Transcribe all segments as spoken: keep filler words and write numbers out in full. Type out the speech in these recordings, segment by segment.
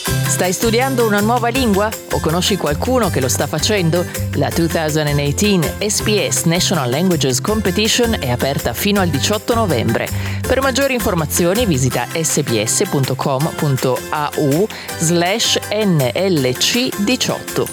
Stai studiando una nuova lingua? O conosci qualcuno che lo sta facendo? La duemiladiciotto S B S National Languages Competition è aperta fino al diciotto novembre. Per maggiori informazioni visita sbs.com.au slash nlc diciotto.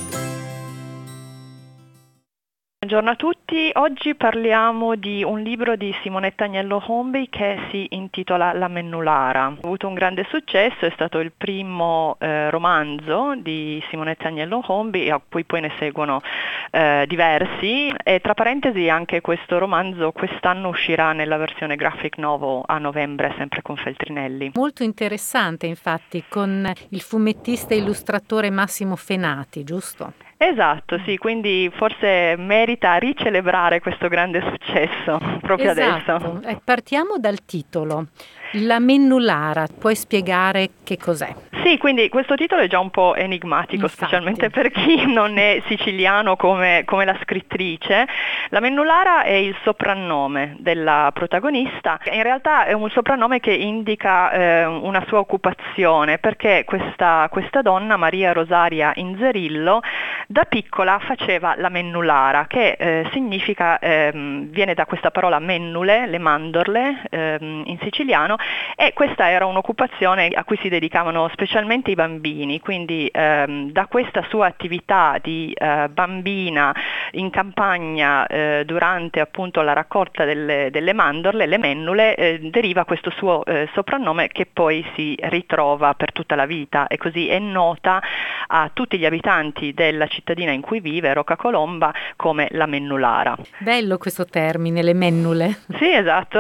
Buongiorno a tutti, oggi parliamo di un libro di Simonetta Agnello Homby che si intitola La Mennulara. Ha avuto un grande successo, è stato il primo eh, romanzo di Simonetta Agnello Homby, a cui poi ne seguono eh, diversi, e tra parentesi anche questo romanzo quest'anno uscirà nella versione graphic novel a novembre, sempre con Feltrinelli. Molto interessante infatti, con il fumettista e illustratore Massimo Fenati, giusto? Esatto, sì, quindi forse merita ricelebrare questo grande successo proprio esatto. adesso. Eh, partiamo dal titolo. La Mennulara, puoi spiegare che cos'è? Sì, quindi questo titolo è già un po' enigmatico, Infatti. specialmente per chi non è siciliano come, come la scrittrice. La Mennulara è il soprannome della protagonista, in realtà è un soprannome che indica eh, una sua occupazione, perché questa, questa donna, Maria Rosaria Inzerillo, da piccola faceva la mennulara, che eh, significa, ehm, viene da questa parola mennule, le mandorle ehm, in siciliano, e questa era un'occupazione a cui si dedicavano specialmente i bambini, quindi ehm, da questa sua attività di eh, bambina in campagna eh, durante appunto la raccolta delle, delle mandorle, le mennule, eh, deriva questo suo eh, soprannome che poi si ritrova per tutta la vita, e così è nota a tutti gli abitanti della cittadina in cui vive, Roccacolomba, come la mennulara. Bello questo termine, le mennule. Sì, esatto.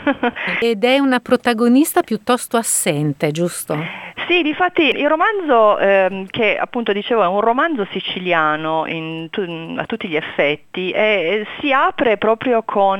Ed è una protagonista piuttosto assente, giusto? Sì, difatti il romanzo, ehm, che appunto dicevo è un romanzo siciliano in tu, a tutti gli effetti, e si apre proprio con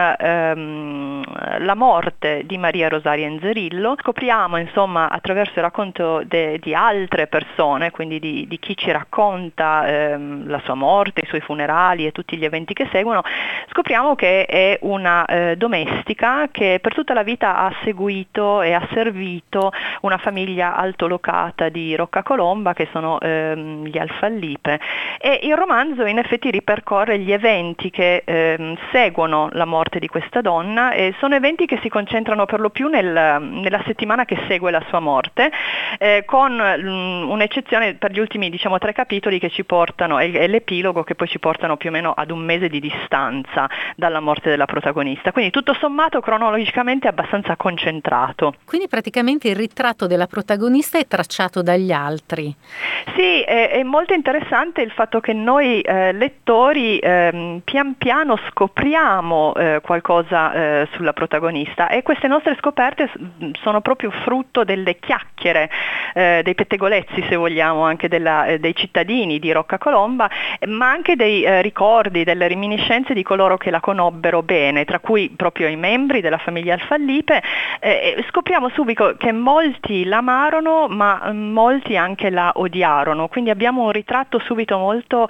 ehm, la morte di Maria Rosaria Inzerillo. Scopriamo insomma attraverso il racconto de, di altre persone, quindi di, di chi ci racconta ehm, la sua morte, i suoi funerali e tutti gli eventi che seguono, scopriamo che è una eh, domestica che per tutta la vita ha seguito e ha servito una famiglia altolocata di Roccacolomba, che sono ehm, gli Alfallipe, e il romanzo in effetti ripercorre gli eventi che ehm, seguono la morte di questa donna, e sono eventi che si concentrano per lo più nel, nella settimana che segue la sua morte, eh, con um, un'eccezione per gli ultimi diciamo tre capitoli che ci portano, e, e l'epilogo, che poi ci portano più o meno ad un mese di distanza dalla morte della protagonista, quindi tutto sommato cronologicamente abbastanza concentrato. Quindi praticamente il ritratto della protagonista è tracciato dagli altri. Sì, è, è molto interessante il fatto che noi eh, lettori eh, pian piano scopriamo eh, qualcosa eh, sulla protagonista, e queste nostre scoperte sono proprio frutto delle chiacchiere, eh, dei pettegolezzi se vogliamo, anche della, eh, dei cittadini di Roccacolomba, ma anche dei eh, ricordi, delle reminiscenze di coloro che la conobbero bene, tra cui proprio i membri della famiglia Alfallipe. Eh, scopriamo subito che molti l'amarono, ma molti anche la odiarono, quindi abbiamo un ritratto subito molto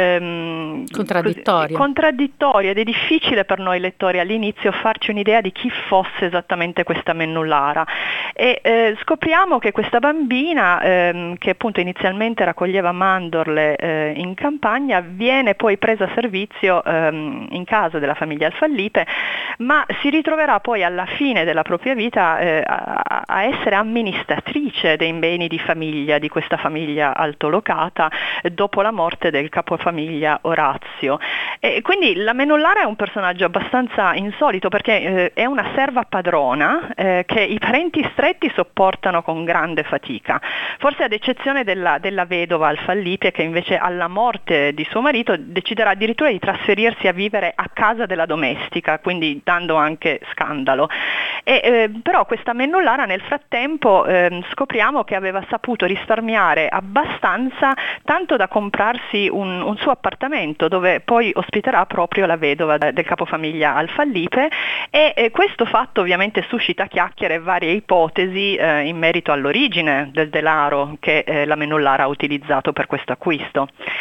ehm, contraddittorio. Così, contraddittorio, ed è difficile per noi lettori all'inizio farci un'idea di chi fosse esattamente questa Mennulara, e eh, scopriamo che questa bambina ehm, che appunto inizialmente raccoglieva mandorle eh, in campagna, viene poi presa a servizio ehm, in casa della famiglia Alfallipe, ma si ritroverà poi alla fine della propria vita eh, a, a essere amministratrice dei beni di famiglia di questa famiglia altolocata eh, dopo la morte del capofamiglia Orazio. E quindi la Mennulara è un personaggio abbastanza insolito, perché eh, è una serva padrona eh, che i parenti stretti sopportano con grande fatica, forse ad eccezione della, della vedova Alfallipe, che invece alla morte di suo marito deciderà addirittura di trasferirsi a vivere a casa della domestica, quindi dando anche scandalo. E, eh, però questa Mennulara nel frattempo eh, scopriamo che aveva saputo risparmiare abbastanza, tanto da comprarsi un, un suo appartamento dove poi ospiterà proprio la vedova del capofamiglia Alfallipe, e eh, questo fatto ovviamente suscita chiacchiere e varie ipotesi eh, in merito all'origine del denaro che eh, la Mennulara ha utilizzato per questo acquisto.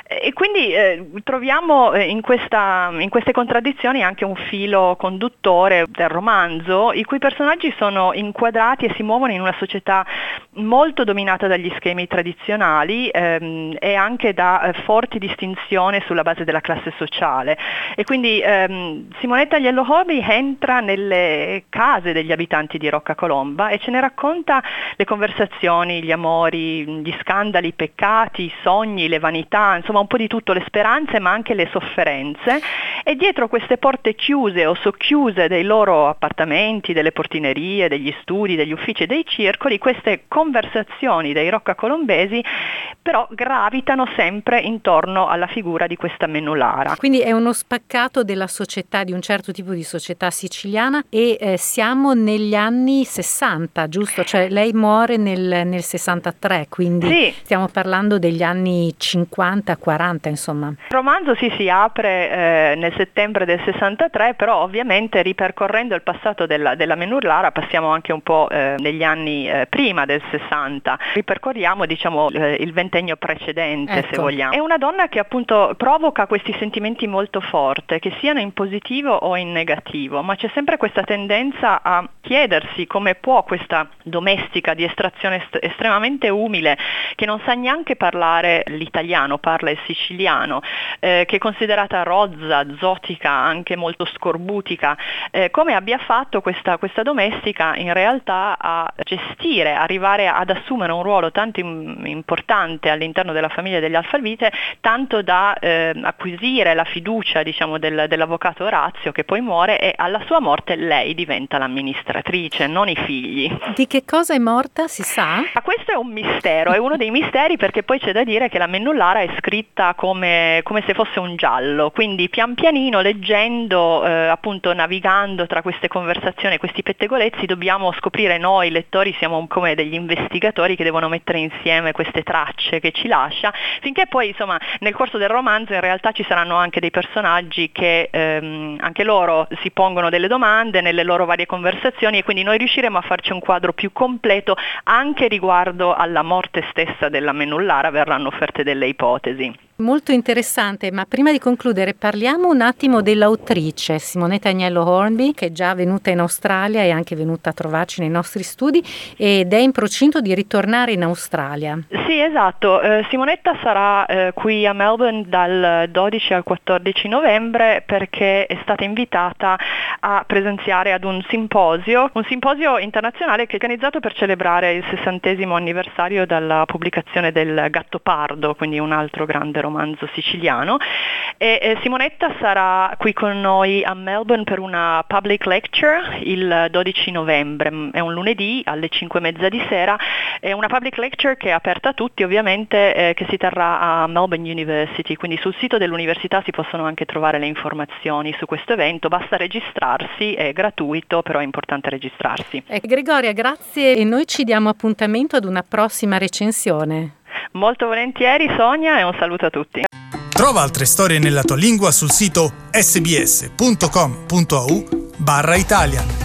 E quindi eh, troviamo eh, in, questa, in queste contraddizioni anche un filo conduttore del romanzo, i cui personaggi sono inquadrati e si muovono in una società molto dominata dagli schemi tradizionali ehm, e anche da eh, forti distinzioni sulla base della classe sociale. E quindi ehm, Simonetta Agnello Horby entra nelle case degli abitanti di Roccacolomba e ce ne racconta le conversazioni, gli amori, gli scandali, i peccati, i sogni, le vanità, insomma un po' di tutto, le speranze ma anche le sofferenze, e dietro queste porte chiuse o socchiuse dei loro appartamenti, delle portinerie, degli studi, degli uffici e dei circoli, queste conversazioni dei roccacolombesi però gravitano sempre intorno alla figura di questa Mennulara. Quindi è uno spaccato della società, di un certo tipo di società siciliana, e eh, siamo negli anni sessanta, giusto? Cioè lei muore nel, nel sessantatré, quindi sì. Stiamo parlando degli anni cinquanta quaranta, insomma. Il romanzo sì, si apre eh, nel settembre del sessantatré, però ovviamente ripercorrendo il passato della, della Mennulara passiamo anche un po' eh, negli anni eh, prima del sessanta. Ripercorriamo diciamo eh, il ventennio precedente, ecco. Se vogliamo. È una donna che appunto provoca questi sentimenti molto forti, che siano in positivo o in negativo, ma c'è sempre questa tendenza a chiedersi come può questa domestica di estrazione est- estremamente umile, che non sa neanche parlare l'italiano, parla il siciliano, eh, che è considerata rozza, zotica, anche molto scorbutica, eh, come abbia fatto questa, questa domestica in realtà a gestire, arrivare ad assumere un ruolo tanto im- importante all'interno della famiglia degli Alfalvite, tanto da eh, acquisire la fiducia diciamo del, dell'avvocato Orazio, che poi muore, e alla sua morte lei diventa l'amministratrice, non i figli. Di che cosa è morta, si sa? Ma questo è un mistero, è uno dei misteri, perché poi c'è da dire che la Mennulara è scritta come, come se fosse un giallo, quindi pian pianino, leggendo, eh, appunto navigando tra queste conversazioni, questi pettegolezzi, dobbiamo scoprire noi lettori, siamo come degli investigatori che devono mettere insieme queste tracce che ci lascia, finché poi insomma nel corso del romanzo in realtà ci saranno anche dei personaggi che ehm, anche loro si pongono delle domande nelle loro varie conversazioni, e quindi noi riusciremo a farci un quadro più completo anche riguardo alla morte stessa della Mennulara. Verranno offerte delle ipotesi. Molto interessante, ma prima di concludere parliamo un attimo dell'autrice Simonetta Agnello Horby, che è già venuta in Australia e anche venuta a trovarci nei nostri studi ed è in procinto di ritornare in Australia. Sì, esatto, eh, Simonetta sarà eh, qui a Melbourne dal dodici al quattordici novembre, perché è stata invitata a presenziare ad un simposio, un simposio internazionale che è organizzato per celebrare il sessantesimo anniversario dalla pubblicazione del Gattopardo, quindi un altro grande romanzo siciliano, e eh, Simonetta sarà qui con noi a Melbourne per una public lecture il dodici novembre, è un lunedì alle cinque e mezza di sera, è una public lecture che è aperta a tutti ovviamente, eh, che si terrà a Melbourne University, quindi sul sito dell'università si possono anche trovare le informazioni su questo evento, basta registrarsi, è gratuito, però è importante registrarsi. Eh, Gregoria, grazie, e noi ci diamo appuntamento ad una prossima recensione. Molto volentieri Sonia, e un saluto a tutti. Trova altre storie nella tua lingua sul sito sbs punto com punto a u barra Italia.